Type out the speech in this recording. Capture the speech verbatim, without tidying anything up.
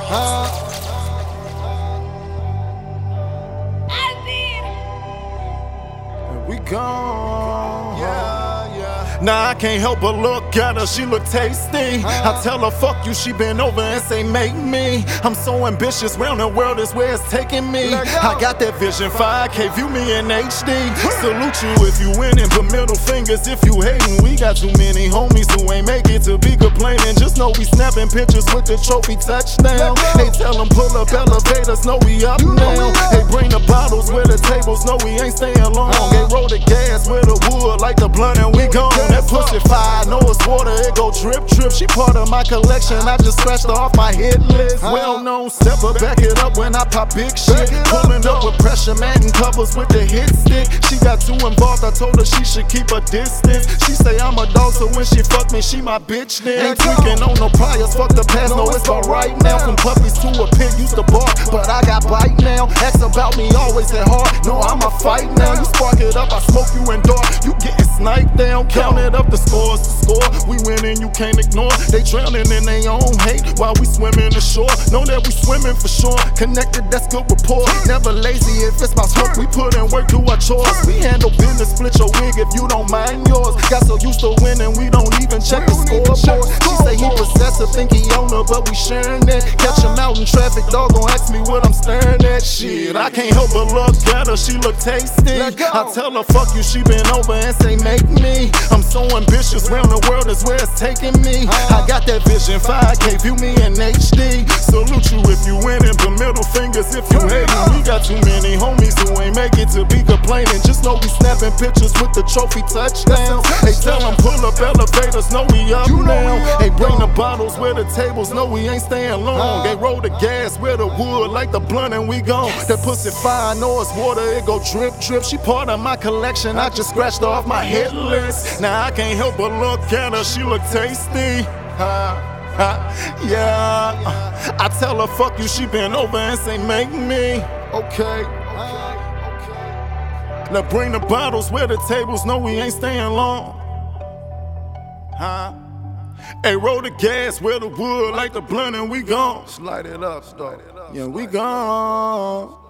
We gone. Yeah, yeah. Nah, I can't help but look at her, she look tasty. I tell her, fuck you, she bend over and say, make me. I'm so ambitious, round the world is where it's taking me. I got that vision, five K, view me in H D. Salute you if you winning, but middle fingers if you hating. We got too many homies who ain't make it to be complaining. Just know we snapping pictures with the trophy touchdown. They tell them pull up elevators, know we up now. They bring the bottles where the tables, know we ain't staying long. They roll the gas with the wood like the blunt and we gone. That pussy fire, know it's water, it go drip, drip. She part of my collection, I just scratched her off my hit list. Well known stepper, back it up when I pop big shit. Pulling up with pressure, matting covers with the hit stick. She got too involved, I told her she should keep a distance. She say I'm a dog, so when she fuck me, she my bitch then. Ain't tweaking on no priors, fuck the past, no it's alright now. From puppies to a pig, used to bark, but I got bite now. Ask about me, always at heart, no I'ma fight now. You spark it up, I smoke you in dark, you getting sniped down. Counted up the scores, the score, we winning, you can't ignore. They drowning in their own hate while we swimming ashore. Know that we swimming for sure, connected, that's good rapport. Never lazy, if it's my smoke, we put in work, do our chores. We handle business, split your wig if you don't mind yours. Got so used to winning, we don't even check the scoreboard. She say he possessive, think he own her, but we sharing that. Catch him out in traffic, dog gon' ask me what I'm staring at. Shit, I can't help but look at her, she look tasty. I tell her fuck you, she been over and say make me. I'm so ambitious, round the world is where it's taking me. I got that vision, five K, view me in H D. Salute you if you winning, but middle fingers if you hating. We got too many homies who ain't make it to be complaining. Just know we snapping pictures with the trophy touchdown. They tell them pull up elevators, know we up now. They bring the bottles where the tables, know we ain't staying long. They roll the gas where the wood like the blunt and we gone. That pussy fire, know it's water, it go drip, drip. She part of my collection, I just scratched off my hit list. Now I can't help but look at her, she look tasty. Uh, uh, yeah, uh, I tell her fuck you, she been over and say make me. Okay, okay, okay. Now bring the bottles where the tables, know we ain't staying long. Huh? Hey, roll the gas where the wood like the blunt and we gone. Slide it up, slide it up. Yeah, we gone.